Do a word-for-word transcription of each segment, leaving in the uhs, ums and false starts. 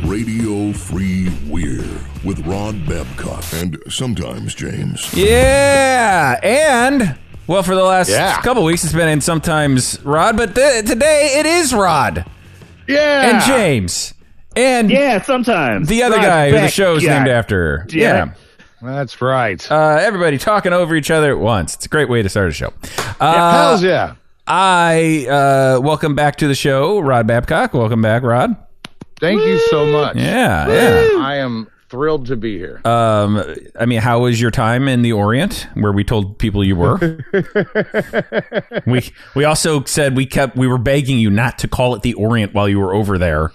Radio Free Weir with Rod Babcock and sometimes James. Yeah, and well, for the last Yeah. couple weeks, it's been in sometimes Rod, but th- today it is Rod Yeah. and James and Yeah, sometimes. the other Rod guy who the Beck, show's yeah. named after. Yeah. Yeah. That's right. Uh, everybody talking over each other at once. It's a great way to start a show. Uh, Hells yeah. I uh, welcome back to the show, Rod Babcock. Welcome back, Rod. Thank you so much. Yeah, yeah. I am thrilled to be here. Um, I mean, how was your time in the Orient, where we told people you were? we we also said we kept we were begging you not to call it the Orient while you were over there.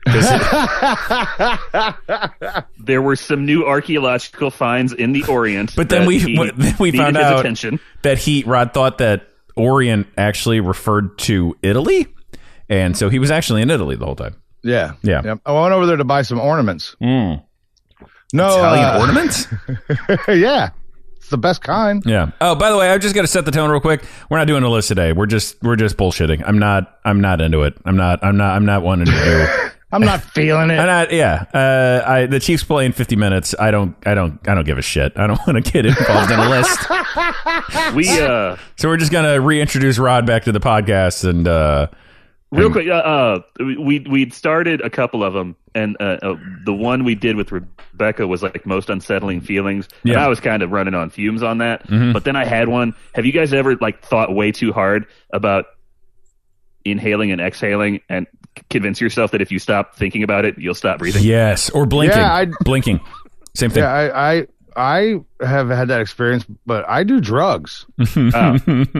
It, There were some new archaeological finds in the Orient. but then that we he then we needed found his out attention. that he Rod thought that Orient actually referred to Italy, and so he was actually in Italy the whole time. yeah. Yeah. Yep. I went over there to buy some ornaments. Mm. No. Italian uh, ornaments. yeah. It's the best kind. Yeah. Oh, by the way, I just got to set the tone real quick. We're not doing a list today. We're just we're just bullshitting. I'm not I'm not into it. I'm not I'm not I'm not wanting to do. I'm not feeling it. I'm not. Yeah. Uh, I the Chiefs play in fifty minutes. I don't I don't I don't give a shit. I don't want to get involved in a list. We uh, So we're just gonna reintroduce Rod back to the podcast and uh, real and- quick. Uh, uh, we we'd started a couple of them, and uh, uh, the one we did with Rebecca was like most unsettling feelings. And Yeah. I was kind of running on fumes on that. Mhm. But then I had one. Have you guys ever like thought way too hard about inhaling and exhaling, and convince yourself that if you stop thinking about it, you'll stop breathing? Yes, or blinking. Yeah, I- blinking. Same thing. Yeah, I, I I have had that experience, but I do drugs. Uh,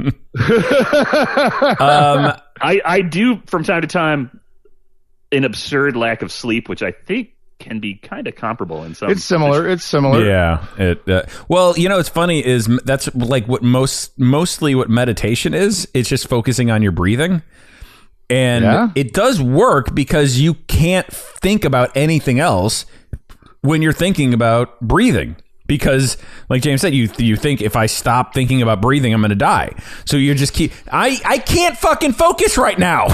um, I, I do from time to time an absurd lack of sleep, which I think can be kind of comparable in some. It's similar. It's similar. Yeah. It. Uh, well, you know, what's funny is m- that's like what most mostly what meditation is. It's just focusing on your breathing, and Yeah. it does work because you can't think about anything else when you're thinking about breathing. Because, like James said, you you think if I stop thinking about breathing, I'm going to die. So you just keep. I I can't fucking focus right now.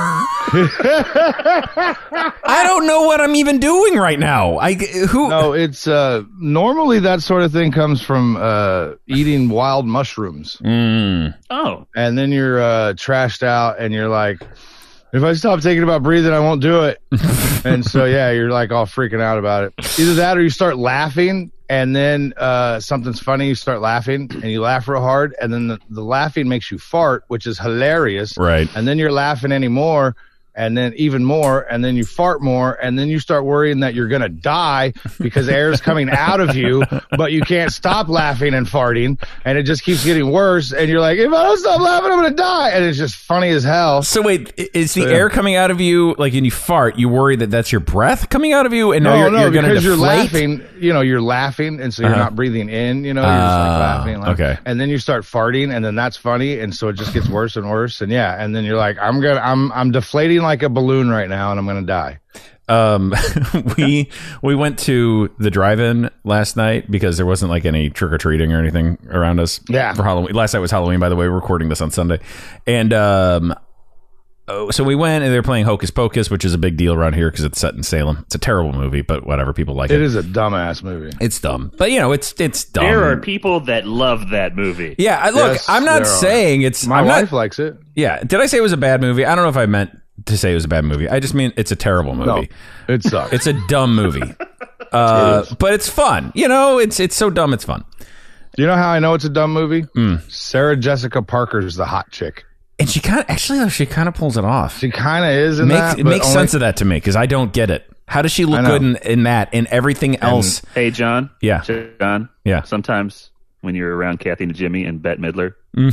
I don't know what I'm even doing right now. I who. No, it's uh normally that sort of thing comes from uh eating wild mushrooms. Mm. Oh, And then you're uh trashed out and you're like, if I stop thinking about breathing, I won't do it. And so yeah, you're like all freaking out about it. Either that or you start laughing and then uh something's funny, you start laughing and you laugh real hard, and then the, the laughing makes you fart, which is hilarious. Right. And then you're laughing anymore, and then even more, and then you fart more, and then you start worrying that you're gonna die because air is coming out of you, but you can't stop laughing and farting, and it just keeps getting worse, and you're like, if I don't stop laughing, I'm gonna die, and it's just funny as hell. So wait, i- is the So, yeah. air coming out of you like when you fart? You worry that that's your breath coming out of you, and now No, you're, no, you're going to because you're deflate? laughing. You know, you're laughing, and so you're Uh-huh. not breathing in. You know, you're just like Ah, laughing. Like, okay. And then you start farting, and then that's funny, and so it just gets worse and worse. And yeah, and then you're like, I'm gonna, I'm, I'm deflating like a balloon right now, and I'm gonna die. Um, we we went to the drive-in last night because there wasn't like any trick or treating or anything around us. Yeah. For Halloween. Last night was Halloween, by the way. We're recording this on Sunday, and um, oh, so we went and they were playing Hocus Pocus, which is a big deal around here because it's set in Salem. It's a terrible movie, but whatever, people like it. It is a dumbass movie. It's dumb, but you know, it's it's dumb. there are people that love that movie. yeah, I- look, Yes, I'm not there are. saying it's. My I'm wife not, likes it. Yeah. Did I say it was a bad movie? I don't know if I meant to say it was a bad movie. I just mean it's a terrible movie. No, it sucks. It's a dumb movie. Uh, It is. but it's fun. You know, it's it's so dumb it's fun. Do you know how I know it's a dumb movie? Mm. Sarah Jessica Parker's the hot chick. And she kind of actually though, she kind of pulls it off. She kind of is in Makes that. it but makes only- sense of that to me because I don't get it. How does she look I know. good in, in that and everything else? Hey, John. Yeah. John. Yeah. Sometimes when you're around Kathy and Jimmy and Bette Midler,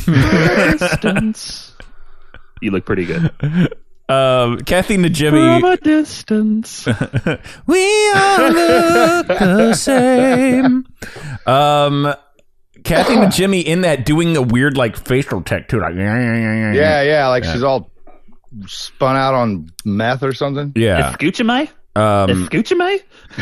distance, you look pretty good. Um, Kathy Najimy. From a distance. We all look the same. Um, Kathy Najimy in that doing a weird like facial tattoo, like yeah, yeah, yeah, yeah. Yeah, yeah, like she's all spun out on meth or something. Yeah. Escuchame? Um, Escuchame?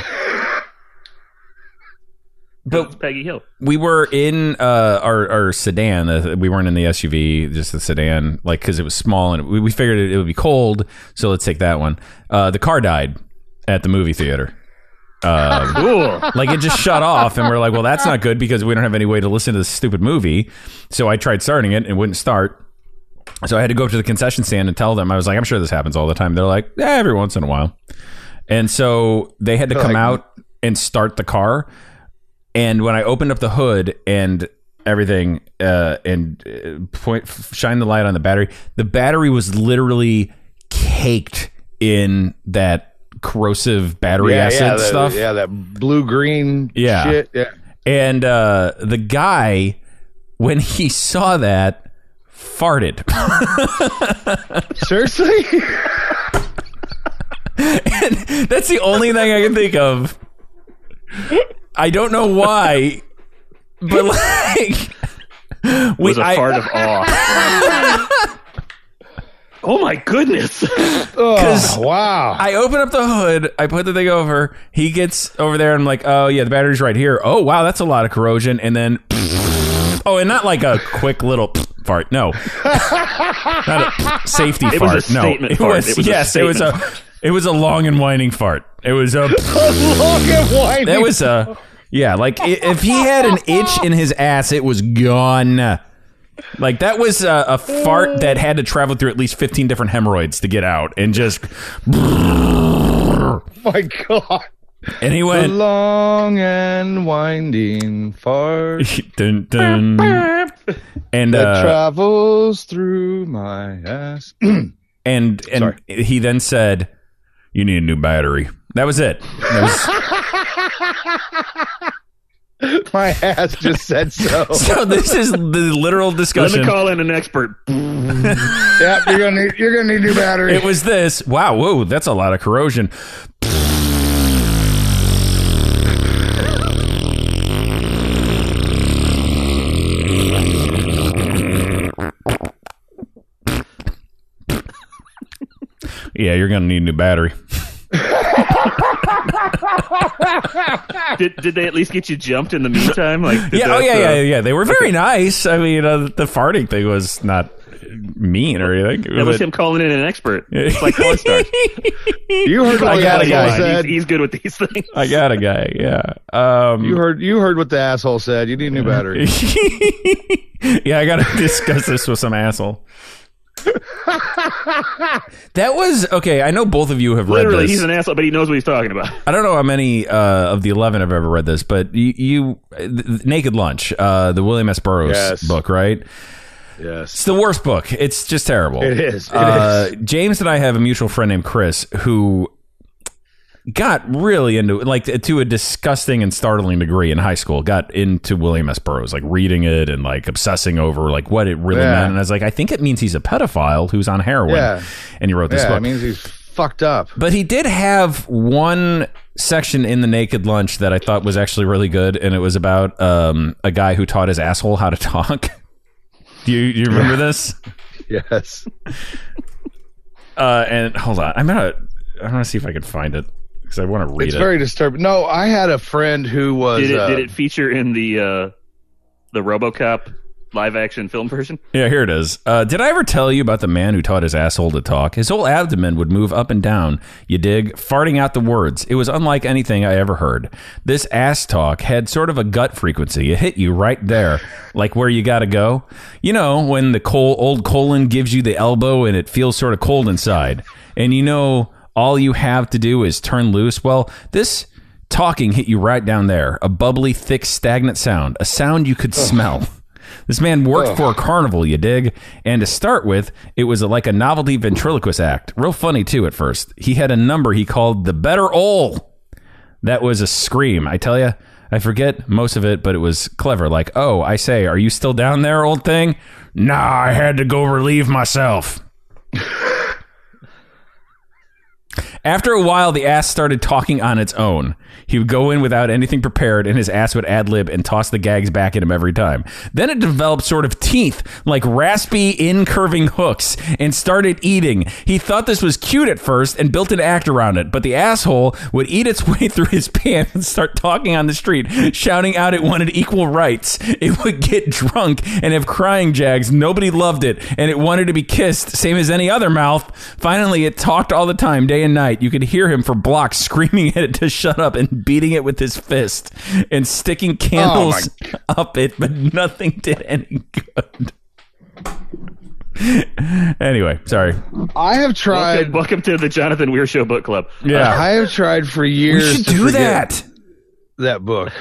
but It's Peggy Hill. we were in uh, our our sedan. Uh, we weren't in the S U V, just the sedan, like because it was small and we, we figured it, it would be cold. So let's take that one. Uh, the car died, at the movie theater. Um, Cool. like it just shut off, and we're like, well, that's not good because we don't have any way to listen to this stupid movie. So I tried starting it and it wouldn't start. So I had to go to the concession stand and tell them. I was like, I'm sure this happens all the time. They're like, yeah, every once in a while. And so they had to come Like- out and start the car. And when I opened up the hood and everything, uh, and uh, point shine the light on the battery, the battery was literally caked in that corrosive battery yeah, acid yeah, that, stuff. Yeah, that blue green Yeah. shit. Yeah. And uh, the guy, when he saw that, farted. Seriously? And that's the only thing I can think of. I don't know why, but like, It was a I- fart of awe. Oh my goodness. Oh, wow. I open up the hood, I put the thing over, he gets over there, and I'm like, oh yeah, the battery's right here. Oh wow, that's a lot of corrosion. And then, oh, and not like a quick little fart. No, not a safety It was fart. a statement no, it fart. was, It was a yes, it was a, statement it was a long and winding fart. It was a, Long and winding. that was a, yeah, like i- if he had an itch in his ass, it was gone. Like that was a, a fart that had to travel through at least fifteen different hemorrhoids to get out, and just, Oh my God. and he The went, long and winding fart dun, dun. And that uh, travels through my ass. and and Sorry. he then said, "You need a new battery." That was it. That was- My ass just said so. so this is the literal Let discussion. me call in an expert. Yep, you're gonna need you're gonna need new battery. It was this. Wow, whoa, that's a lot of corrosion. Yeah, you're gonna need a new battery. Did did they at least get you jumped in the meantime? Like, did Yeah, that, oh yeah, uh, yeah, yeah. They were very nice. I mean, uh, the farting thing was not mean or anything. That was but- him calling in an expert. It's like porn stars. You heard what I the got a asshole guy. He's, said. he's good with these things. I got a guy. Yeah. Um, You heard you heard what the asshole said. You need a new battery. yeah, I got to discuss this with some asshole. That was okay. I know both of you have read Literally, this. he's an asshole, but he knows what he's talking about. I don't know how many uh, of the eleven have ever read this, but you, you uh, Naked Lunch, uh, the William S. Burroughs Yes. book, right? Yes. It's the worst book. It's just terrible. It is. It uh, is. James and I have a mutual friend named Chris who got really into like to a disgusting and startling degree in high school. Got into William S. Burroughs, like reading it and like obsessing over like what it really Yeah. meant. And I was like, I think it means he's a pedophile who's on heroin. Yeah. And he wrote this Yeah, book. it means he's fucked up. But he did have one section in the Naked Lunch that I thought was actually really good, and it was about um, a guy who taught his asshole how to talk. Do you, you remember this? Yes. Uh, and hold on, I'm gonna I'm gonna see if I can find it because I want to read It's it. very disturbing. No, I had a friend who was. Did it uh, did it feature in the uh, the RoboCop live action film version? Yeah, here it is. Uh, did I ever tell you about the man who taught his asshole to talk? His whole abdomen would move up and down, you dig, farting out the words. It was unlike anything I ever heard. This ass talk had sort of a gut frequency. It hit you right there, like where you gotta go. You know, when the col- old colon gives you the elbow and it feels sort of cold inside. And you know, all you have to do is turn loose. Well, this talking hit you right down there. A bubbly, thick, stagnant sound. A sound you could smell. This man worked Ugh. for a carnival, you dig? And to start with, it was a, like a novelty ventriloquist act. Real funny, too, at first. He had a number he called the Better Ol'. That was a scream. I tell you, I forget most of it, but it was clever. Like, oh, I say, are you still down there, old thing? Nah, I had to go relieve myself. After a while, the ass started talking on its own. He would go in without anything prepared, and his ass would ad-lib and toss the gags back at him every time. Then it developed sort of teeth, like raspy, in-curving hooks, and started eating. He thought this was cute at first and built an act around it, but the asshole would eat its way through his pants and start talking on the street, shouting out it wanted equal rights. It would get drunk and have crying jags. Nobody loved it, and it wanted to be kissed, same as any other mouth. Finally, it talked all the time, day and night. night, you could hear him for blocks screaming at it to shut up and beating it with his fist and sticking candles Oh up it, but nothing did any good. Anyway, sorry. I have tried. Welcome, welcome to the Jonathan Weir Show book club. Yeah, I have tried for we years. should to do forget that. That book.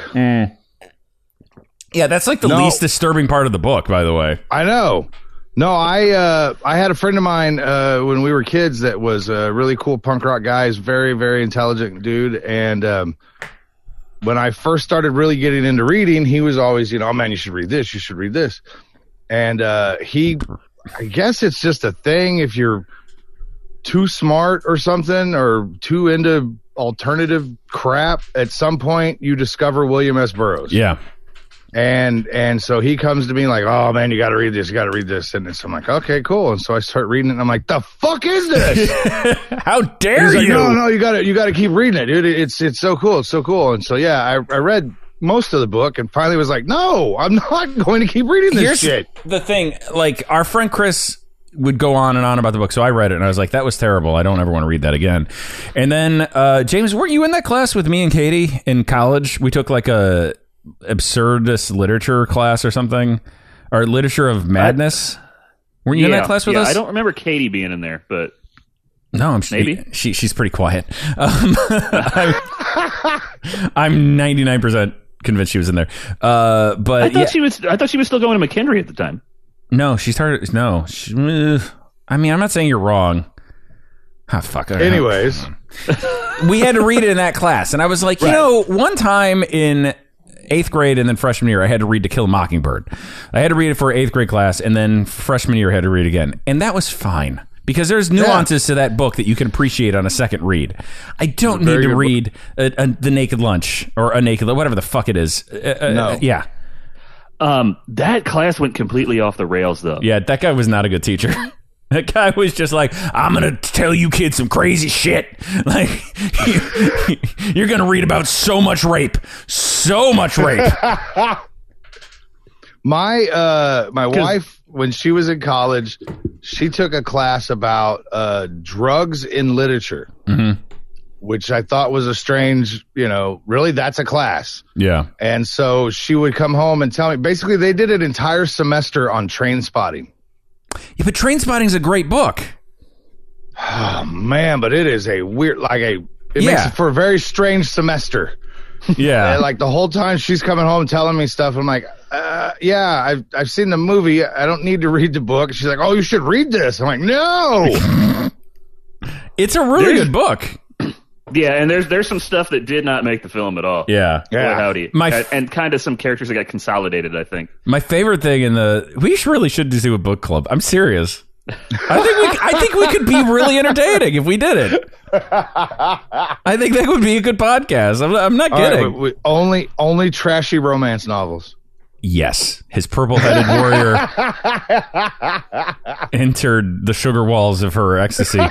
Yeah, that's like the No. least disturbing part of the book, by the way. I know. No, I uh, I had a friend of mine uh, when we were kids that was a really cool punk rock guy. He's very, very intelligent dude. And um, when I first started really getting into reading, he was always, you know, oh, man, you should read this. You should read this. And uh, he, I guess it's just a thing if you're too smart or something or too into alternative crap, at some point you discover William S. Burroughs. Yeah. And and so he comes to me like, oh man, you got to read this, you got to read this, and so I'm like, okay, cool. And so I start reading it, and I'm like, the fuck is this? How dare He's like, you? no, no, you got to you got to keep reading it, dude. It's it's so cool, it's so cool. And so yeah, I I read most of the book, and finally was like, no, I'm not going to keep reading this Here's shit. the thing, like our friend Chris would go on and on about the book, so I read it and I was like, that was terrible. I don't ever want to read that again. And then uh, James, weren't you in that class with me and Katie in college? We took like a absurdist literature class or something, or literature of madness. Weren't you yeah, in that class with yeah, us? I don't remember Katie being in there, but No, I'm Maybe. She, she's pretty quiet. Um, I'm, I'm ninety-nine percent convinced she was in there. Uh, but I thought yeah. she was. I thought she was still going to McHenry at the time. No, she started. No, she, uh, I mean, I'm not saying you're wrong. Ah, fuck. I don't know. Anyways, We had to read it in that class, and I was like, you Right. know, one time in eighth grade and then freshman year, I had to read To Kill a Mockingbird. I had to read it for eighth grade class, and then freshman year, I had to read it again, and that was fine. Because there's nuances to that book that you can appreciate on a second read. I don't need very to good read a, a, The Naked Lunch or A Naked, whatever the fuck it is. Uh, uh, No. yeah. Um, that class went completely off the rails, though. Yeah, that guy was not a good teacher. That guy was just like, I'm going to tell you kids some crazy shit. Like, you, you're going to read about so much rape. So much rape. my uh my wife, when she was in college, she took a class about uh drugs in literature, Mm-hmm. which I thought was a strange, you know, really that's a class. Yeah. And so she would come home and tell me, basically they did an entire semester on Train Spotting. Yeah, but Train Spotting's a great book. Oh man, but it is a weird, like a, it Yeah. makes it for a very strange semester. Yeah. And like the whole time she's coming home telling me stuff, I'm like, uh, yeah, I've I've seen the movie. I don't need to read the book. She's like, oh, you should read this. I'm like, no. It's a really There's- good book. Yeah, and there's there's some stuff that did not make the film at all. Yeah. Boy, Yeah. howdy. My and, f- and kind of some characters that got consolidated, I think. My favorite thing in the we should really should do a book club. I'm serious. I think we I think we could be really entertaining if we did it. I think that would be a good podcast. I'm, I'm not All right, kidding. we- we- only only trashy romance novels. Yes, his purple-headed warrior entered the sugar walls of her ecstasy.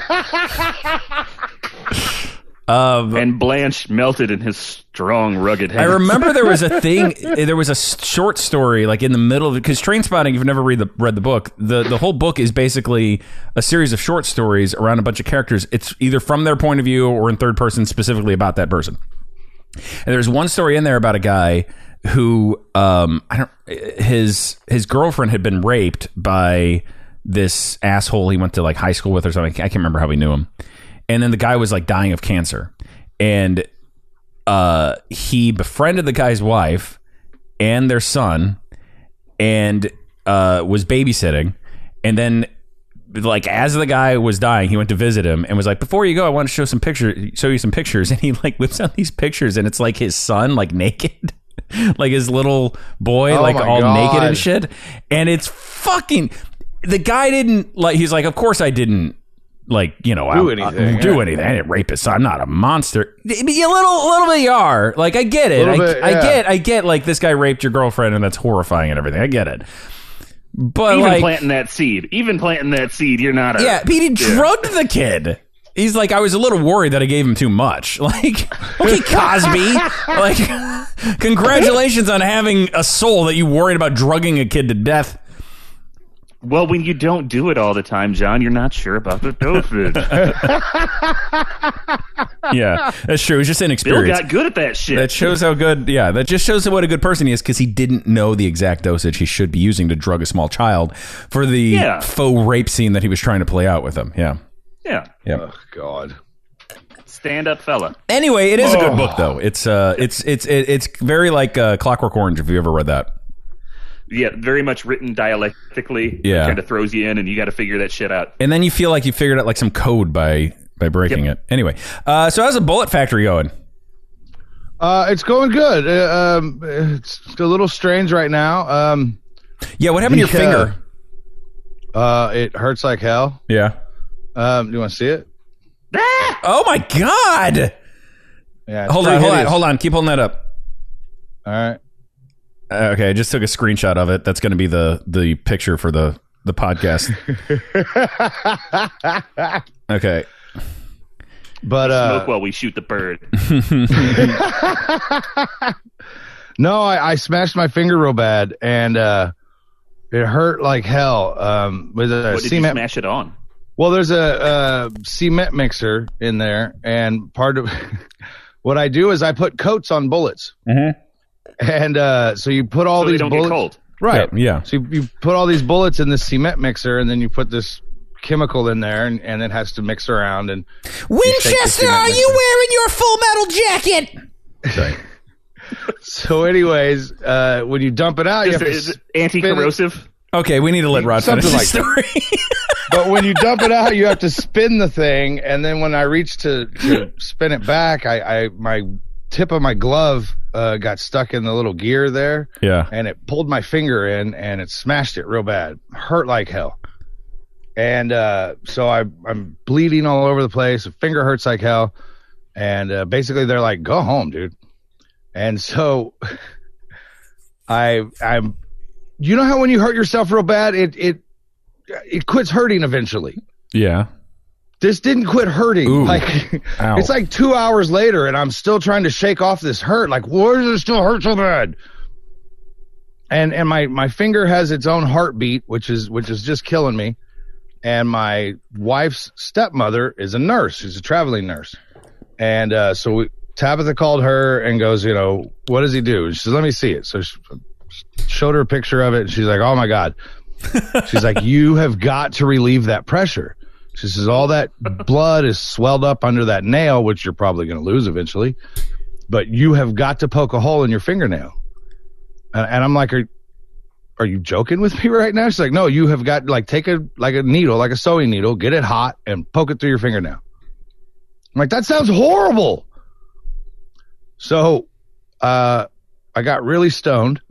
Um, And Blanche melted in his strong, rugged I hands. remember there was a thing. There was a s- short story like in the middle of it because Train Spotting. If you've never read the read the book, the the whole book is basically a series of short stories around a bunch of characters. It's either from their point of view or in third person, specifically about that person. And there's one story in there about a guy who um I don't his his girlfriend had been raped by this asshole he went to like high school with or something. I can't remember how he knew him. And then the guy was like dying of cancer. And uh, he befriended the guy's wife and their son and uh, was babysitting. And then, like, as the guy was dying, he went to visit him and was like, before you go, I want to show some pictures, show you some pictures. And he, like, whips out these pictures and it's like his son, like, naked. Like his little boy, Oh like my all God. naked and shit. And it's fucking... The guy didn't, like, he's like, of course I didn't. Like, you know, Do I, anything, I, do yeah. anything. I didn't rape his son. I'm not a monster. A little, a little bit you are. Like, I get it. I, Little bit, I yeah. get, I get. Like, this guy raped your girlfriend, and that's horrifying and everything. I get it. But Even like, planting that seed. Even planting that seed, you're not a... yeah, but he drugged the kid. He's like, I was a little worried that I gave him too much. Like, okay, Cosby. Like, congratulations on having a soul that you worried about drugging a kid to death. Well, when you don't do it all the time, John, you're not sure about the dosage. Yeah, that's true. It's just Bill inexperience. got good at that shit. That shows how good, yeah, that just shows what a good person he is because he didn't know the exact dosage he should be using to drug a small child for the Yeah. faux rape scene that he was trying to play out with him. Yeah. yeah. Yeah. Oh God. Stand up fella. Anyway, it is a good Oh. book though. It's uh it's it's it, it's very like uh, Clockwork Orange if you ever read that. Yeah, very much written dialectically. Yeah. Kind of throws you in and you got to figure that shit out. And then you feel like you figured out like some code by by breaking Yep. it. Anyway, uh so how's the Bullet Factory going? Uh, it's going good. Uh, um, it's a little strange right now. Um, Yeah, what happened to your the, uh, finger? Uh, it hurts like hell. Yeah. Um, you want to see it? Oh my god. Yeah. it's Hold on, pretty hold on, hideous. hold on. Keep holding that up. All right. Uh, okay, I just took a screenshot of it. That's going to be the the picture for the the podcast. Okay. But uh, Smoke while we shoot the bird. no, I, I smashed my finger real bad, and uh, it hurt like hell. Um, with a What did you cement. smash it on? Well, there's a, uh cement mixer in there, and part of what I do is I put coats on bullets, Mm-hmm. and uh, so you put all So they these don't bullets. get cold. Right. Yeah. So you, you put all these bullets in this cement mixer, and then you put this chemical in there, and, and it has to mix around. And Winchester, cement are mixer. you wearing your full metal jacket? Sorry. so, anyways, uh, when you dump it out, you Is have it, to. is it anti-corrosive? Okay, we need to let Rod finish Something the like story. But when you dump it out, you have to spin the thing, and then when I reach to, to spin it back, I, I my tip of my glove uh, got stuck in the little gear there, Yeah. and it pulled my finger in, and it smashed it real bad, hurt like hell, and uh, so I I'm bleeding all over the place. The finger hurts like hell, and uh, basically they're like, "Go home, dude," and so I I'm, you know how when you hurt yourself real bad, it it it quits hurting eventually. Yeah. This didn't quit hurting. Ooh. Like Ow. it's like two hours later, and I'm still trying to shake off this hurt. Like, why does it still hurt so bad? And and my my finger has its own heartbeat, which is which is just killing me. And my wife's stepmother is a nurse. She's a traveling nurse. And uh, so we, Tabitha called her and goes, you know, what does he do? And she says, let me see it. So she showed her a picture of it, and she's like, oh my God. She's like, you have got to relieve that pressure. She says, all that blood is swelled up under that nail, which you're probably going to lose eventually, but you have got to poke a hole in your fingernail. And, and I'm like, are, are you joking with me right now? She's like, no, you have got, like, take a, like a needle, like a sewing needle, get it hot and poke it through your fingernail. I'm like, that sounds horrible. So, uh, I got really stoned.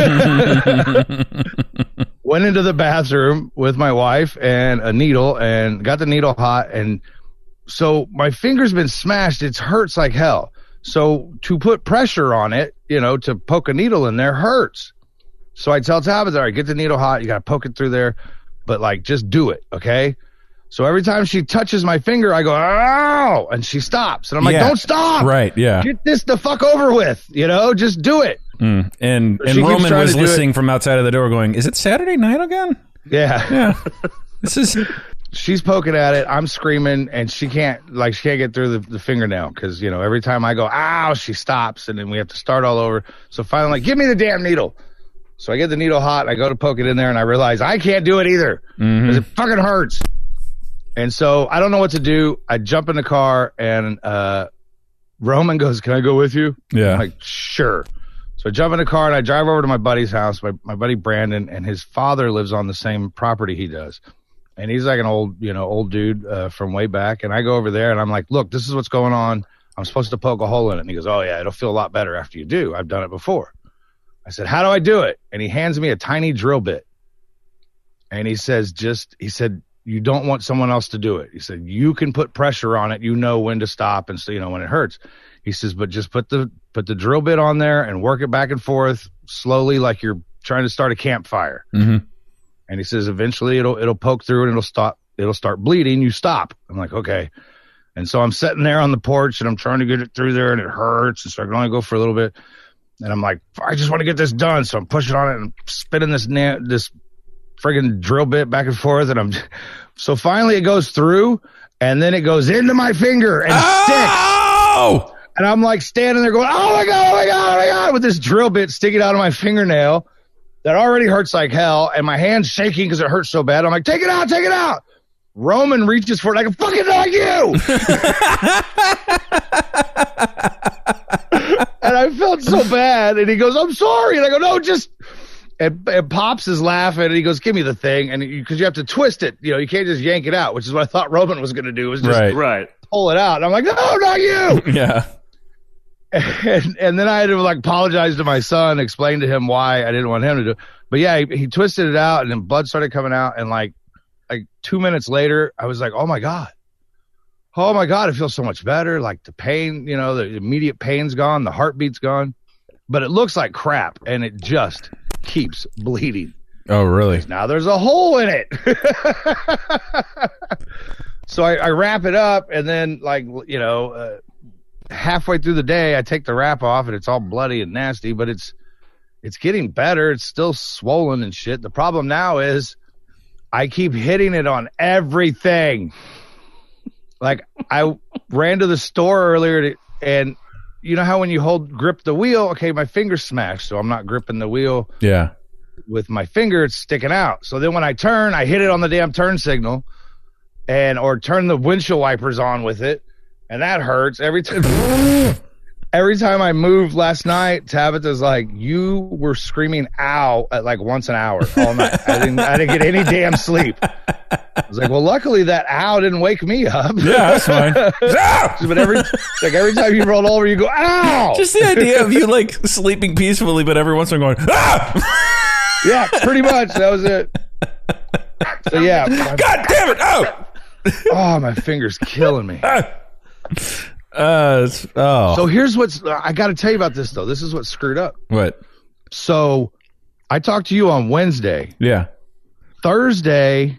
Went into the bathroom with my wife and a needle and got the needle hot. And so my finger's been smashed. It hurts like hell. So to put pressure on it, you know, to poke a needle in there hurts. So I tell Tabitha, all right, get the needle hot. You got to poke it through there, but like, just do it. Okay. So every time she touches my finger, I go, ow, and she stops. And I'm like, Yeah. don't stop. Right, yeah. Get this the fuck over with. You know, just do it. Mm. And She and keeps Roman trying was to do listening from outside of the door going, is it Saturday night again? Yeah. Yeah. This is She's poking at it. I'm screaming, and she can't, like, she can't get through the, the fingernail because, you know, every time I go, ow, she stops, and then we have to start all over. So finally, like, give me the damn needle. So I get the needle hot, and I go to poke it in there, and I realize I can't do it either because it fucking hurts. And so I don't know what to do. I jump in the car, and uh, Roman goes, can I go with you? Yeah. I'm like, sure. So I jump in the car, and I drive over to my buddy's house, my, my buddy Brandon, and his father lives on the same property he does. And he's like an old, you know, old dude uh, from way back. And I go over there, and I'm like, look, this is what's going on. I'm supposed to poke a hole in it. And he goes, oh, yeah, it'll feel a lot better after you do. I've done it before. I said, how do I do it? And he hands me a tiny drill bit. And he says, just, he said, you don't want someone else to do it. He said, you can put pressure on it. You know when to stop and so, you know, when it hurts. He says, but just put the, put the drill bit on there and work it back and forth slowly, like you're trying to start a campfire. Mhm. And he says, eventually it'll, it'll poke through and it'll stop, it'll start bleeding. You stop. I'm like, okay. And so I'm sitting there on the porch and I'm trying to get it through there and it hurts. And so I can only go for a little bit. And I'm like, I just want to get this done. So I'm pushing on it and spinning this, na- this friggin' drill bit back and forth, and I'm so finally it goes through, and then it goes into my finger and Oh! sticks. And I'm like standing there going, oh my God, oh my God, oh my God, with this drill bit sticking out of my fingernail that already hurts like hell, and my hand's shaking because it hurts so bad. I'm like, take it out, take it out. Roman reaches for it like, fucking like you. And I felt so bad. And he goes, I'm sorry. And I go, no, just. And, and Pops is laughing. And he goes, give me the thing. And because you, you have to twist it. You know, you can't just yank it out, which is what I thought Roman was going to do, was just Right. Right. pull it out. And I'm like, no, not you. Yeah. And, and then I had to like apologize to my son, explain to him why I didn't want him to do it. But yeah, he, he twisted it out, and then blood started coming out. And like, like two minutes later, I was like, oh my God. Oh my God, it feels so much better. Like the pain, you know, the immediate pain's gone, the heartbeat's gone. But it looks like crap, and it just keeps bleeding. Oh, really? Now there's a hole in it. So I, I wrap it up, and then like, you know, uh, halfway through the day, I take the wrap off, and it's all bloody and nasty, but it's it's getting better. It's still swollen and shit. The problem now is I keep hitting it on everything. Like I ran to the store earlier to, and you know how when you hold grip the wheel, okay, my finger's smashed, so I'm not gripping the wheel Yeah. with my finger, it's sticking out. So then when I turn, I hit it on the damn turn signal, and or turn the windshield wipers on with it, and that hurts every time. Every time I moved last night, Tabitha's like, you were screaming ow at like once an hour all night. I didn't I didn't get any damn sleep. I was like, well, luckily that ow didn't wake me up. Yeah, that's fine. But every like every time you roll over, you go, ow. Just the idea of you like sleeping peacefully, but every once in a while going, ah! Yeah, pretty much. That was it. So yeah. my- God damn it! Oh, oh, my finger's killing me. uh, it's- oh, So here's what's I got to tell you about this though. This is what screwed up. what? So I talked to you on Wednesday. Yeah, Thursday,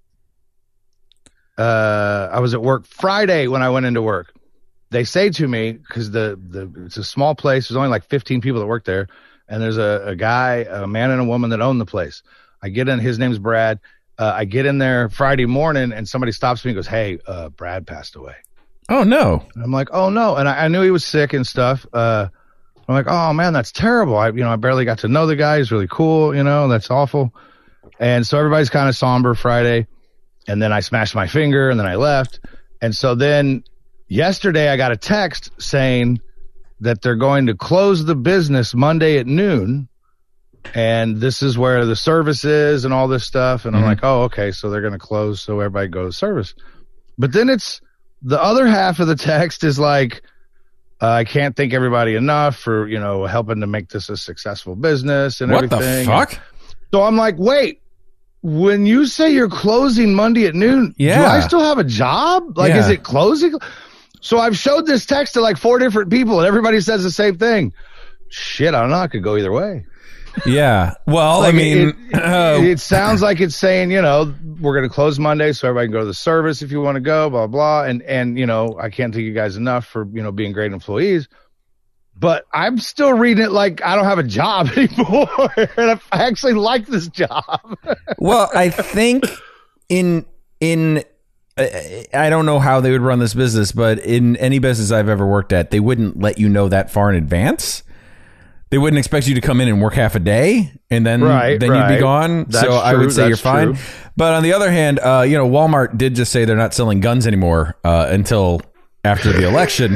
uh, I was at work. Friday when I went into work, they say to me, because the, the it's a small place. There's only like fifteen people that work there, and there's a, a guy, a man and a woman that own the place. I get in. His name's Brad. Uh, I get in there Friday morning, and somebody stops me and goes, "Hey, uh, Brad passed away." oh no, And I'm like, oh no. And I, I knew he was sick and stuff. Uh, I'm like, oh man, that's terrible. I, you know, I barely got to know the guy. He's really cool. You know, that's awful. And so everybody's kind of somber Friday. And then I smashed my finger, and then I left. And so then yesterday I got a text saying that they're going to close the business Monday at noon. And this is where the service is and all this stuff. And I'm Mhm. like, oh, okay. So they're going to close so everybody goes to service. But then it's, the other half of the text is like, uh, I can't thank everybody enough for, you know, helping to make this a successful business and what everything. the fuck? So I'm like, wait, when you say you're closing Monday at noon, Yeah. do I still have a job? Like, Yeah. is it closing? So I've showed this text to like four different people, and everybody says the same thing. Shit, I don't know. I could go either way. Yeah. Well, Like, I mean, it, uh, it sounds like it's saying, you know, we're going to close Monday so everybody can go to the service if you want to go, blah, blah. And, and, you know, I can't thank you guys enough for, you know, being great employees. But I'm still reading it like I don't have a job anymore. And I actually like this job. well, I think in in uh, I don't know how they would run this business, but in any business I've ever worked at, they wouldn't let you know that far in advance. They wouldn't expect you to come in and work half a day and then Right, then you'd be right. gone. That's so I true, would say you're that's fine. true. But on the other hand, uh, you know, Walmart did just say they're not selling guns anymore uh, until after the election.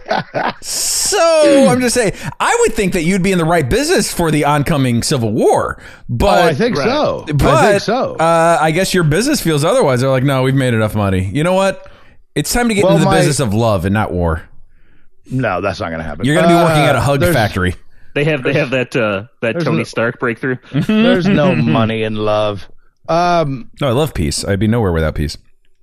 So I'm just saying, I would think that you'd be in the right business for the oncoming Civil War. But oh, I think Right. so. but I think so. Uh, I guess your business feels otherwise. They're like, no, we've made enough money. You know what? It's time to get Well, into the my- business of love and not war. no, that's not going to happen. You're going to be working Uh, at a hug there's- factory. They have they have that uh, that There's Tony no- Stark breakthrough. There's no money in love. Um, No, I love peace. I'd be nowhere without peace.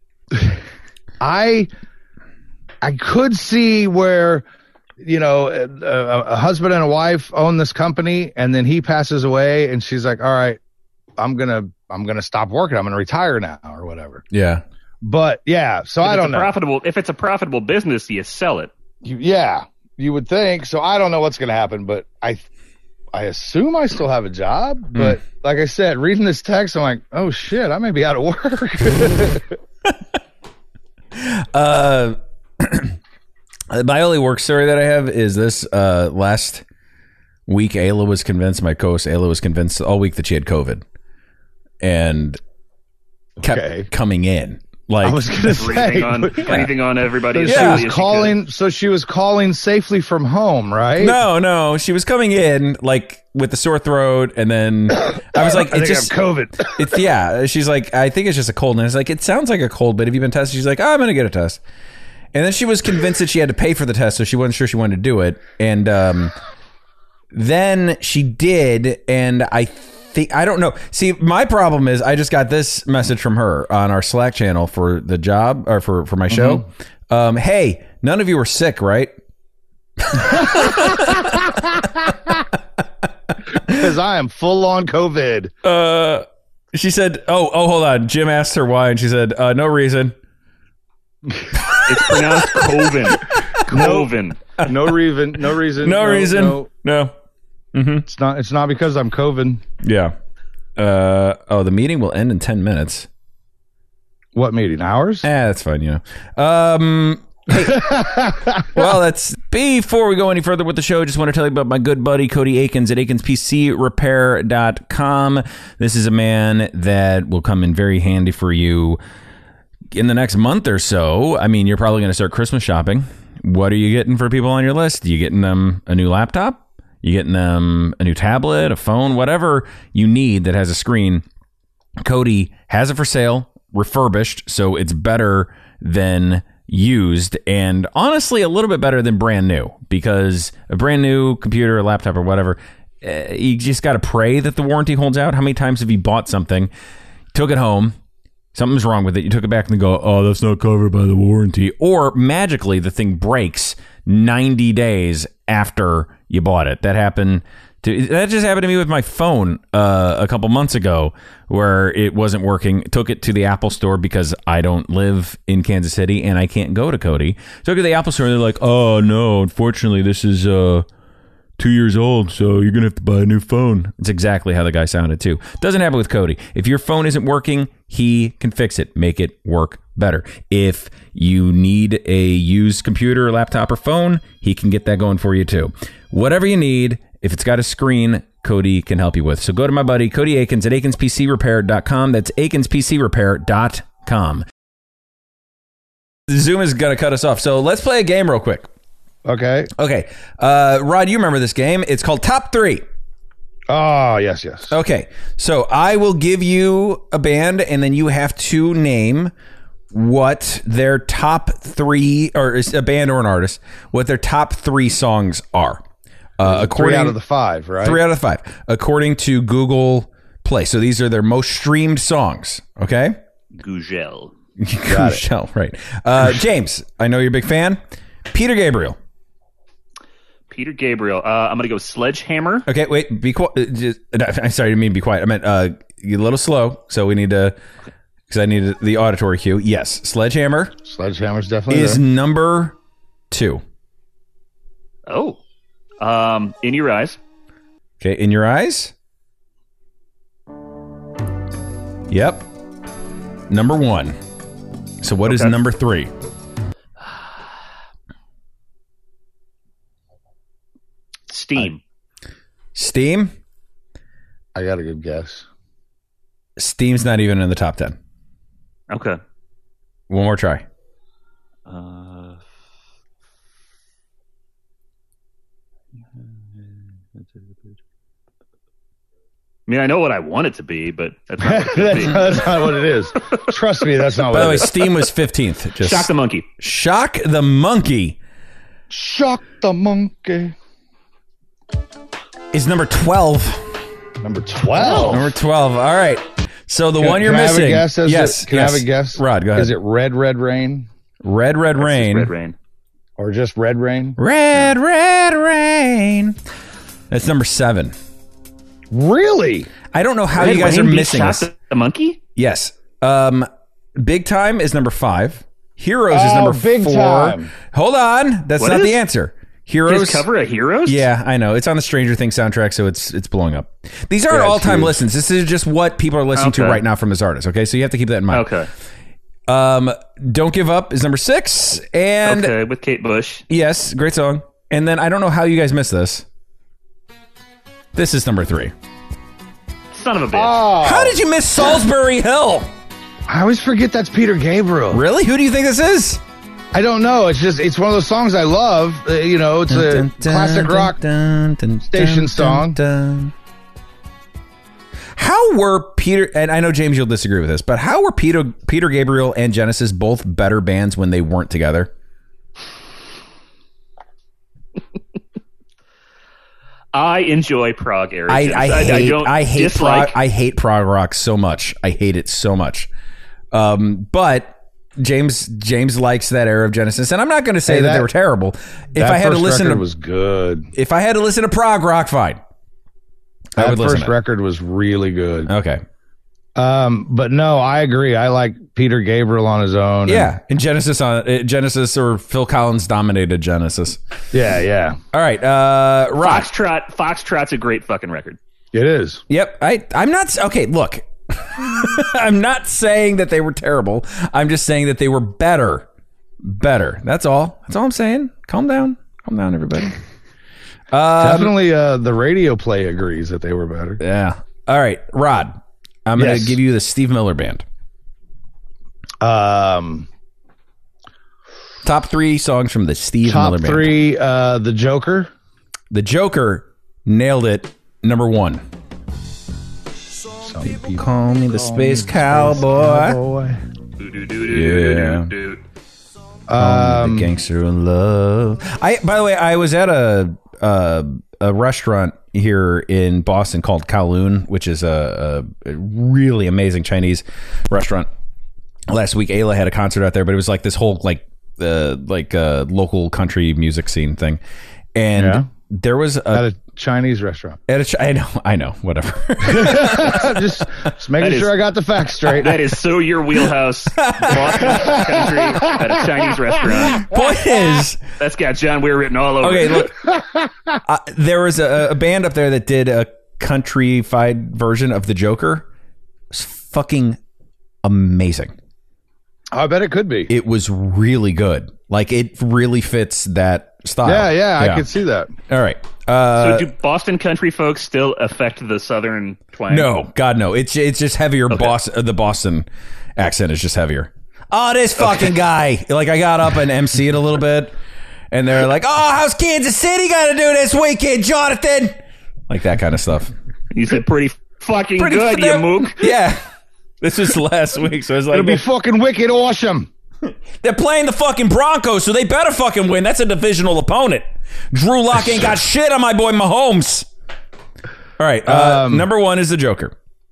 I I could see where, you know, a, a, a husband and a wife own this company, and then he passes away, and she's like, "All right, I'm gonna I'm gonna stop working. I'm gonna retire now, or whatever." Yeah. But yeah, so If I it's don't a know. profitable if it's a profitable business, you sell it. You, yeah, you would think. So I don't know what's gonna happen, but I I assume I still have a job, but mm. like I said, reading this text, I'm like, oh shit, I may be out of work. uh, my only work story that I have is this. Uh, last week, Ayla was convinced, my co-host Ayla was convinced all week that she had COVID, and kept okay. coming in. Like I was going to say, on, breathing on everybody. So yeah. she was calling. So she was calling safely from home, right? No, no, she was coming in like with the sore throat, and then I was like, I "It's think just I have COVID." It's yeah. She's like, "I think it's just a cold," and it's like, "It sounds like a cold, but have you been tested?" She's like, oh, "I'm going to get a test," and then she was convinced that she had to pay for the test, so she wasn't sure she wanted to do it, and um, then she did, and I. I don't know. See, my problem is I just got this message from her on our Slack channel for the job or for, for my show. Mm-hmm. Um, hey, none of you are sick, right? Because I am full on COVID. Uh, she said, oh, oh, hold on. Jim asked her why, and she said, uh, no reason. It's pronounced Coven. Coven. No, no reason. No reason. No, no reason. No. no. Mm-hmm. It's not. It's not because I'm COVID. Yeah. Uh, oh, the meeting will end in ten minutes. What meeting? Hours? Eh, that's fine. You know. Um. Hey. Well, that's before we go any further with the show. Just want to tell you about my good buddy Cody Akins at Akins P C Repair dot com. This is a man that will come in very handy for you in the next month or so. I mean, you're probably going to start Christmas shopping. What are you getting for people on your list? Are you getting them a new laptop? You getting them a new tablet, a phone, whatever you need that has a screen. Cody has it for sale, refurbished, so it's better than used, and honestly a little bit better than brand new, because a brand new computer, a laptop, or whatever, uh, you just got to pray that the warranty holds out. How many times have you bought something, took it home, something's wrong with it, you took it back and go, oh, that's not covered by the warranty, or magically the thing breaks ninety days after you bought it. That happened to that just happened to me with my phone uh, a couple months ago, where it wasn't working. Took it to the Apple store because I don't live in Kansas City and I can't go to Cody. Took it to the Apple store and they're like, "Oh no, unfortunately, this is uh, two years old, so you're gonna have to buy a new phone." It's exactly how the guy sounded too. Doesn't happen with Cody. If your phone isn't working, he can fix it, make it work better. If you need a used computer, laptop, or phone, he can get that going for you too. Whatever you need, if it's got a screen, Cody can help you with. So go to my buddy Cody Akins at Akins P C Repair dot com. That's Akins P C Repair dot com. Zoom is going to cut us off, so let's play a game real quick. Okay. Okay. Uh, Rod, you remember this game. It's called Top Three. Oh, yes, yes. Okay. So I will give you a band, and then you have to name what their top three, or a band or an artist, what their top three songs are. Uh, according, three out of the five, right? Three out of the five, according to Google Play. So these are their most streamed songs. Okay. Gugel. Gugel, right? Uh, James, I know you're a big fan. Peter Gabriel. Peter Gabriel. Uh, I'm gonna go Sledgehammer. Okay, wait. Be quiet. I'm sorry, I didn't mean be quiet. I meant uh, you're a little slow, so we need to. Because I need the auditory cue. Yes, Sledgehammer. Sledgehammer's definitely is there. number two. Oh. Um, In Your Eyes. Okay, In Your Eyes. Yep. Number one. So what okay. is number three? Steam. Steam? I got a good guess. Steam's not even in the top ten. Okay. One more try. Uh... I mean, I know what I want it to be, but that's not what it, that's, that's not what it is. Trust me, that's not what it is. By the way, Steam was fifteenth. Just Shock the Monkey. Shock the Monkey. Shock the Monkey. Is number twelve. Number twelve? Number twelve. All right. So the can, one you're can missing. I have a guess? Yes. It, can yes. I have a guess? Rod, go ahead. Is it Red, Red Rain? Red, Red That's Rain. Red Rain. Or just Red Rain? Red, Red Rain. That's number seven. Really? I don't know how Red you guys Rain are missing Shock this. The Monkey? Yes. Um, Big Time is number five. Heroes oh, is number big four. Time. Hold on. That's what not is? the answer. Heroes. His cover of Heroes? Yeah, I know. It's on the Stranger Things soundtrack, so it's it's blowing up. These aren't Yeah, it's all-time huge. listens. This is just what people are listening to Okay. right now from this artist, okay? So you have to keep that in mind. Okay. Um, Don't Give Up is number six. And Okay, with Kate Bush. yes, great song. And then I don't know how you guys missed this. This is number three. Son of a bitch. Oh, How did you miss Salisbury Hill? I always forget that's Peter Gabriel. Really? Who do you think this is? I don't know. It's just it's one of those songs I love. Uh, you know, it's a classic rock station song. How were Peter and I know James you'll disagree with this, but how were Peter Peter Gabriel and Genesis both better bands when they weren't together? I enjoy prog era. I, Genesis. I hate don't I, hate dislike. prog, I hate prog rock so much. I hate it so much. Um, but James James likes that era of Genesis, and I'm not going to say Hey, that, that- they were terrible. If That I had to first listen record to was good. if I had to listen to prog rock, fine. I That would listen first to it. record was really good. Okay. Um, but no, I agree. I like Peter Gabriel on his own. Yeah, and Genesis on uh, Genesis or Phil Collins dominated Genesis. And- yeah, yeah. All right, uh, rock. Foxtrot. Foxtrot's a great fucking record. It is. Yep, I I'm not okay. Look, I'm not saying that they were terrible. I'm just saying that they were better, better. That's all. That's all I'm saying. Calm down, calm down, everybody. Um, Definitely, uh, the radio play agrees that they were better. Yeah. All right, Rod. I'm going to Yes. give you the Steve Miller Band. Um, Top three songs from the Steve top Miller Band. three, uh, the Joker. The Joker nailed it. Number one. Some people Call me the Space Cowboy. Cowboy. Yeah. Um, the Gangster of Love. I. By the way, I was at a a, a restaurant here in Boston called Kowloon, which is a, a, a really amazing Chinese restaurant. Last week, Ayla had a concert out there, but it was like this whole like uh, like uh, local country music scene thing, and Yeah. there was a, at a Chinese restaurant. at a Chi- I know I know whatever. just, just making That is- sure I got the facts straight. That is so your wheelhouse. Boston country at a Chinese restaurant. Point is. That's got John Weir written all over. Okay, it. look. uh, there was a, a band up there that did a countryfied version of the Joker. It's fucking amazing. I bet it could be. It was really good. Like it really fits that style. yeah, yeah, I could see that. All right. Uh, So do Boston country folks still affect the southern twang? no, God, no. It's it's just heavier. Boston, uh, the Boston accent is just heavier. Oh, this fucking guy. Like I got up and emceed a little bit, and they're like, "Oh, how's Kansas City gonna do this weekend, Jonathan?" Like that kind of stuff. You said pretty fucking Pretty good, f- you mook. Yeah. This was last week, so I was like, It'll be fucking wicked awesome. they're playing the fucking Broncos, so they better fucking win. That's a divisional opponent. Drew Lock ain't got shit on my boy Mahomes. All right, uh, Um, number one is the Joker.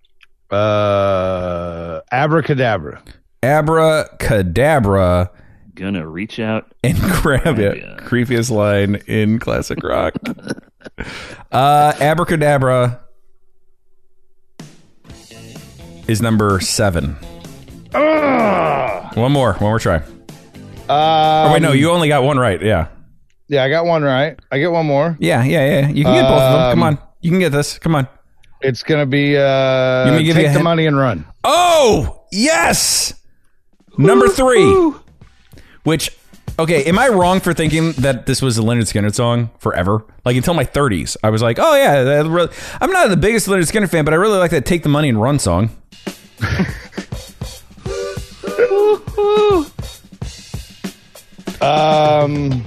Uh, abracadabra. Abracadabra Gonna reach out. and grab it. Yeah. Creepiest line in classic rock. uh, Abracadabra is number seven. One more. One more try. Um, Oh, wait, no, you only got one right. Yeah. Yeah, I got one right. I get one more. Yeah, yeah, yeah. You can get both of them. Come Um, on. You can get this. Come on. It's gonna be uh, You want me to give you take a the hint? money and run. Oh, yes. Number three. Which, okay, am I wrong for thinking that this was a Leonard Skinner song forever? Like until my thirties, I was like, oh yeah, that really, I'm not the biggest Leonard Skinner fan, but I really like that "Take the Money and Run" song. Um,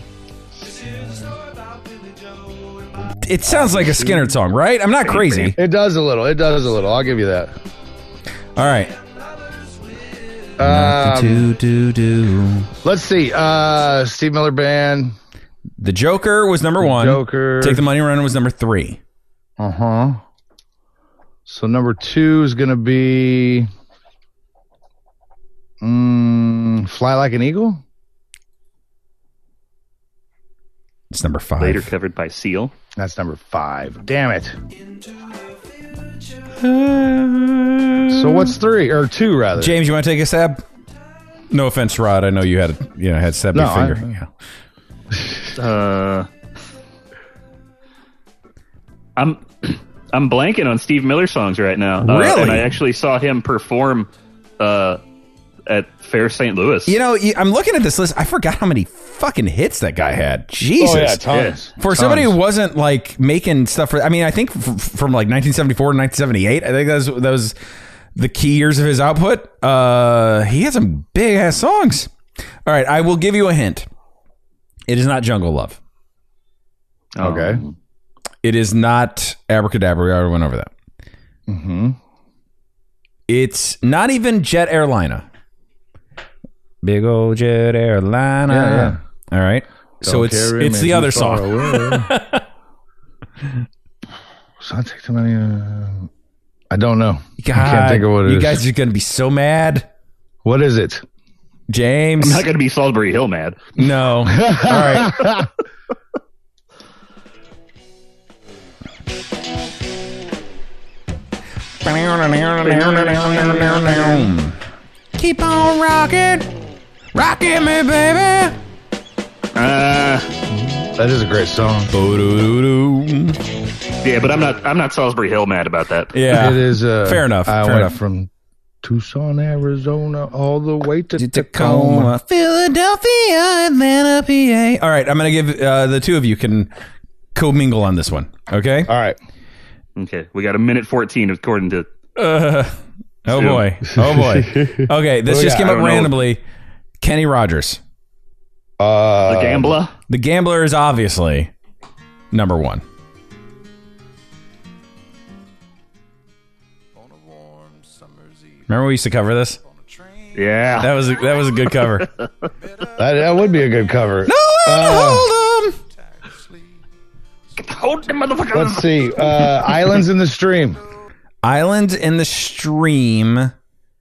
It sounds like a Skinner song, right? I'm not crazy. it does a little. It does a little. I'll give you that. All right. Um, do do do. let's see. Uh, Steve Miller Band. The Joker was number one. Joker. Take the Money and Run was number three. Uh huh. So number two is gonna be mm, "Fly Like an Eagle." It's number five. Later covered by Seal. That's number five. Damn it. So what's three or two rather? James, you want to take a stab? No offense, Rod. I know you had you know had stabbed No, your I- finger. Yeah. Uh, I'm I'm blanking on Steve Miller songs right now. Uh, Really? and I actually saw him perform uh, at Fair Saint Louis. You know, you- I'm looking at this list. I forgot how many fucking hits that guy had. Jesus. Oh yeah, tons. For Tons. somebody who wasn't like making stuff for, I mean, I think f- from like nineteen seventy-four to nineteen seventy-eight, I think that was, that was the key years of his output. Uh, he had some big ass songs. All right, I will give you a hint. It is not Jungle Love. Okay. Um, It is not Abracadabra. We already went over that. Mm-hmm. It's not even Jet Airliner. Big old Jet Airliner. Yeah, yeah. All right. So Don't it's carry it's me the too other far song. away. So I take too many. Uh, I don't know. God, I can't think of what it you is. guys are going to be so mad. What is it? James. I'm not going to be Salisbury Hill mad. No. All right. Keep on rocking. Rocking me, baby. Uh, That is a great song. Boo-doo-doo-doo. yeah, but I'm not I'm not Salisbury Hill mad about that. Yeah. It is. Uh, Fair enough, I fair went enough. from Tucson, Arizona, all the way to Tacoma. Tacoma, Philadelphia, Atlanta, P A. All right, I'm going to give uh, the two of you can commingle on this one. Okay. All right. Okay, we got a minute fourteen according to. Uh, oh boy. Oh boy. Okay, this What we just got? came I up don't know. randomly. Kenny Rogers. Uh, The Gambler? The Gambler is obviously number one. Remember we used to cover this? Yeah. That was a, that was a good cover. That, that would be a good cover. No, Uh, hold on. Hold the motherfucker. Let's see. Uh, Islands in the Stream. Island in the Stream.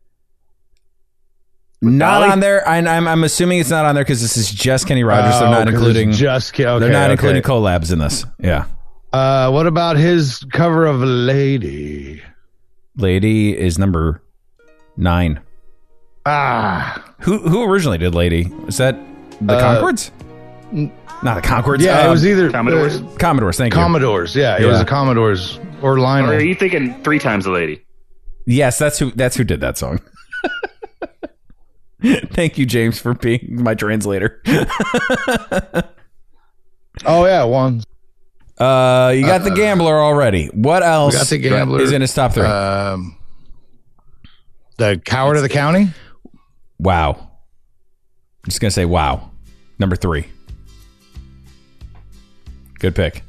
Not Dolly? on there. I, I'm I'm assuming it's not on there because this is just Kenny Rogers. they're Oh, not 'cause including. it's just Ke- okay, they're not okay. including collabs in this. Yeah, Uh, what about his cover of Lady? Lady is number nine. Ah, Who who originally did Lady? Was that the Uh, Concords? Not the Concords. yeah, um, it was either Commodores? uh, Commodores. Thank you. Commodores. Yeah, it was Yeah. the Commodores or Or Lionel. are you thinking Three Times a Lady? Yes, that's who that's who did that song. Thank you, James, for being my translator. Oh yeah, one. Uh, you got the Gambler already. What else? We got the Gambler. is in his top three. Um, the Coward of the County. Wow. I'm just gonna say wow. Number three. Good pick.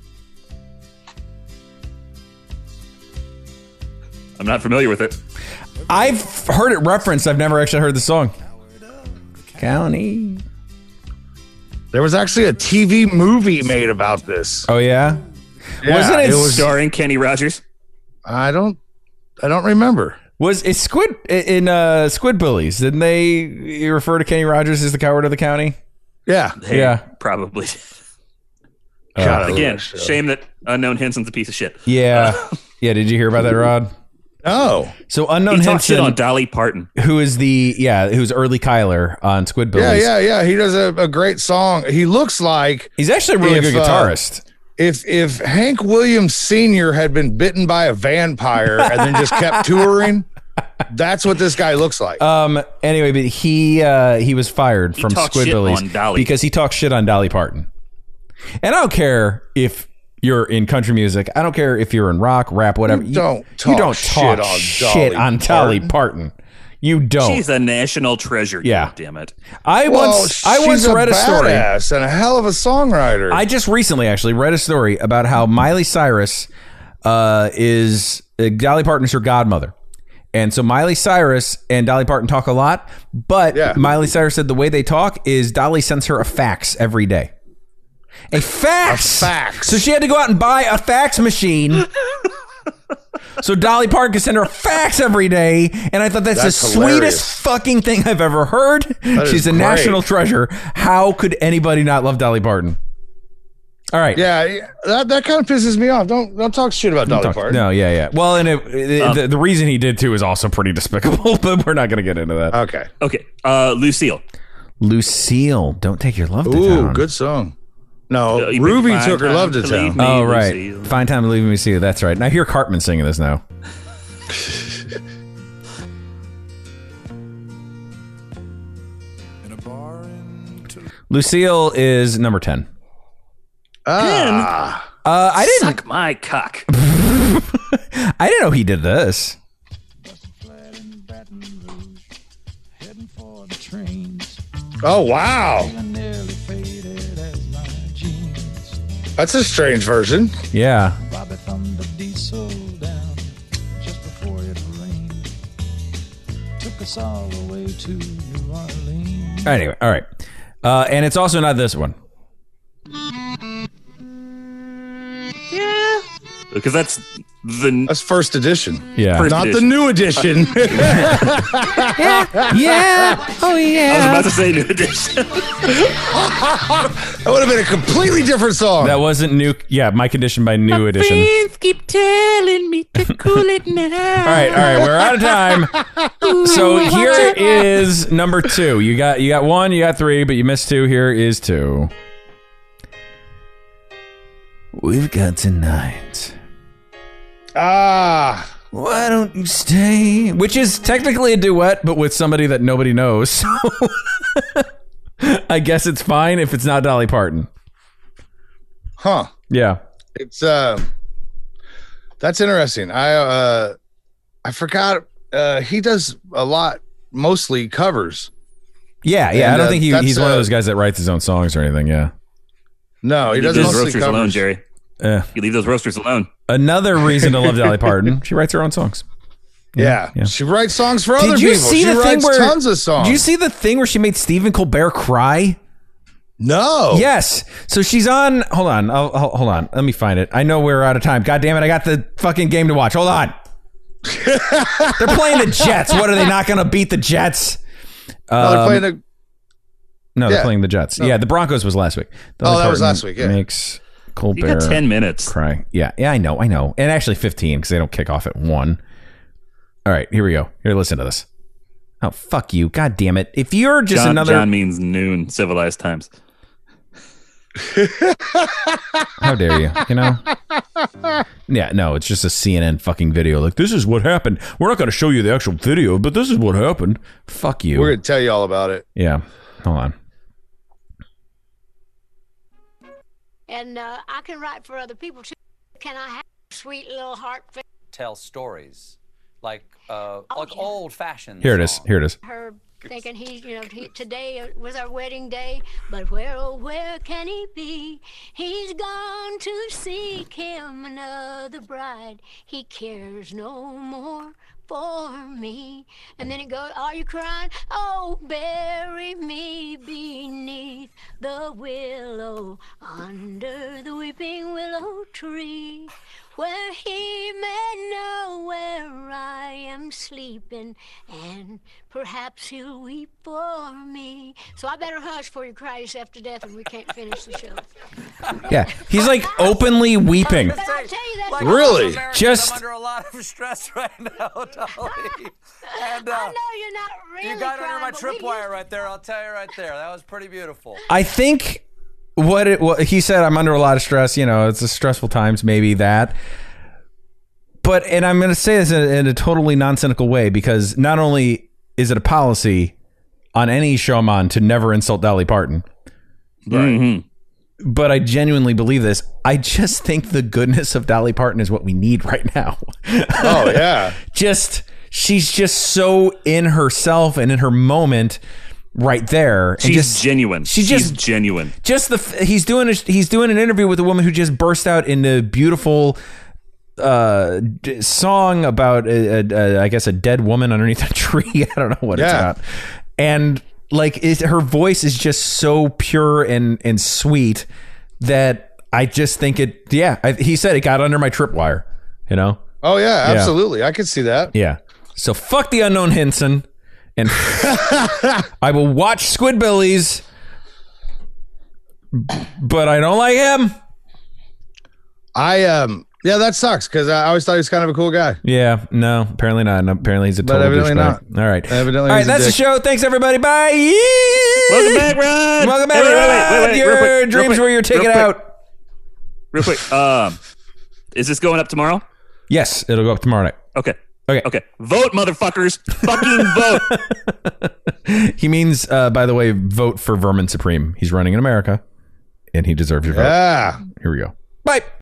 I'm not familiar with it. I've heard it referenced. I've never actually heard the song. County. There was actually a T V movie made about this. Oh yeah. Yeah, Wasn't it? it was- Starring Kenny Rogers. I don't. I don't remember. Was it Squid in uh, Squidbillies? Didn't they refer to Kenny Rogers as the coward of the county? Yeah. Hey, Yeah. Probably. God, I love Again, that show. shame that Unknown Henson's a piece of shit. Yeah. Yeah. Did you hear about that, Rod? Oh. So Unknown He talks shit on Henson, Dolly Parton. who is the yeah, who's early Kyler on Squidbillies. Yeah, yeah, yeah. He does a, a great song. He looks like He's actually a really If, good uh, guitarist. if if Hank Williams Senior had been bitten by a vampire and then just kept touring. That's what this guy looks like. Um. Anyway, but he uh, he was fired from talks shit Squidbillies on Dolly. because he talks shit on Dolly Parton. And I don't care if you're in country music. I don't care if you're in rock, rap, whatever. You don't you talk don't shit talk on shit Dolly on Dolly Parton. Parton. You don't. She's a national treasure. Yeah. Damn it. I well, once I she's once a read a story. badass and a hell of a songwriter. I just recently actually read a story about how Miley Cyrus uh, is uh, Dolly Parton is her godmother. And so Miley Cyrus and Dolly Parton talk a lot, but Yeah. Miley Cyrus said the way they talk is Dolly sends her a fax every day. A fax. A fax. So she had to go out and buy a fax machine. So Dolly Parton could send her a fax every day, and I thought that's, That's the hilarious. sweetest fucking thing I've ever heard. is She's a great. national treasure. How could anybody not love Dolly Parton? All right. yeah, that, that kind of pisses me off. Don't don't talk shit about Dolly Talk- Parton. No, yeah, yeah. Well, and it, it- Um, the, the reason he did too is also pretty despicable, but we're not going to get into that. Okay. Okay. Uh, Lucille. Lucille, don't take your love to Ooh, town. good song. No, Uh, you Ruby find took her time love to to town. leave me. Oh, right. Lucille. Fine Time to Leave Me See You. That's right. Now, I hear Cartman singing this now. Lucille is number ten. Ah. Uh, I didn't. Suck my cock. I didn't know he did this. Oh, wow. That's a strange version. Yeah. Anyway, all right. Uh, and it's also not this one. Yeah. Because that's the That's first edition. Yeah. First Not edition. the new edition. Yeah. Oh, I was yeah. about to say new edition. That would have been a completely different song. That wasn't new. Yeah, My Condition by New Edition. Friends keep telling me to cool it now. All right, all right, we're out of time. So here is number two. You got you got one, you got three, but you missed two. Here is two. We've got tonight. Ah. Why don't you stay? Which is technically a duet, but with somebody that nobody knows. So I guess it's fine if it's not Dolly Parton. Huh. Yeah. It's uh that's interesting. I uh I forgot uh he does a lot, mostly covers. Yeah, yeah. And, I don't uh, think he, that's, he's one of uh, those guys that writes his own songs or anything. Yeah. No, he Leave doesn't those mostly roasters covers. alone, Jerry. Uh, You leave those roasters alone. another reason to love Dolly Parton. She writes her own songs. Yeah. Yeah. She writes songs for other Did you people. see she the thing writes where tons of songs. Did you see the thing where she made Stephen Colbert cry? No. Yes. So she's on. Hold on. I'll, I'll- hold on. Let me find it. I know we're out of time. God damn it! I got the fucking game to watch. Hold on. They're playing the Jets. What are they not going to beat the Jets? No, they're Um, playing the No, they're yeah. playing the Jets. Yeah, the Broncos was last week. Oh, that was Parton last week, yeah. Makes Colbert You got ten minutes. cry. Yeah, yeah, I know, I know. And actually fifteen because they don't kick off at one. All right, here we go. Here, listen to this. Oh, fuck you. God damn it. If you're just John, another... John means noon, civilized times. How dare you? You know? Yeah, no, it's just a C N N fucking video. Like, this is what happened. We're not going to show you the actual video, but this is what happened. Fuck you. We're gonna tell you all about it. Yeah, hold on. And uh, I can write for other people too. Can I have a sweet little heartfelt Tell stories like uh, like yeah. old fashioned. Here it is. Here it is. her thinking he, you know, he, today was our wedding day, but where, oh, where can he be? He's gone to seek him another bride. He cares no more for me. And then it goes, are you crying? Oh, bury me beneath the willow, under the weeping willow tree, where he may know where I am sleeping, and perhaps he'll weep for me. So I better hush before you cry yourself to death and we can't finish the show. Yeah, he's like openly weeping. But I'll tell you that. Like, Really? America, Just- I'm under a lot of stress right now, Dolly. And uh, I know you're not really you got crying, under my but we tripwire used- right there. I'll tell you right there. That was pretty beautiful. I think what it what he said, I'm under a lot of stress. You know, it's a stressful times, maybe that. But, and I'm going to say this in a, in a totally non-cynical way, because not only is it a policy on any show I'm on to never insult Dolly Parton, Mhm. but I genuinely believe this. I just think the goodness of Dolly Parton is what we need right now. Oh yeah. just, she's just so in herself and in her moment right there. And She's just, genuine. She She's just genuine. just the f- he's doing a, he's doing an interview with a woman who just burst out in a beautiful uh d- song about a, a, a, I guess a dead woman underneath a tree. I don't know what it's Yeah. about, and like it, her voice is just so pure and and sweet that I just think it. Yeah, I, he said it got under my tripwire. You know. Oh yeah, Yeah. absolutely. I could see that. Yeah. So fuck the unknown Henson, and I will watch Squidbillies, but I don't like him. I um Yeah, that sucks because I always thought he was kind of a cool guy. Yeah, no, apparently not. No, apparently he's a But total evidently douchebag. not. All right. Evidently All right, he's a that's the dick. show. Thanks, everybody. Bye. Welcome back, Ron. Welcome back, Hey, wait, wait, Ron. wait, wait, wait, Your real quick, real dreams quick, were your real ticket quick, out. Real quick. Um, is this going up tomorrow? Yes, it'll go up tomorrow night. Okay. Okay. Okay. Vote, motherfuckers. Fucking vote. He means, uh, by the way, vote for Vermin Supreme. He's running in America, and he deserves your vote. Yeah. Here we go. Bye.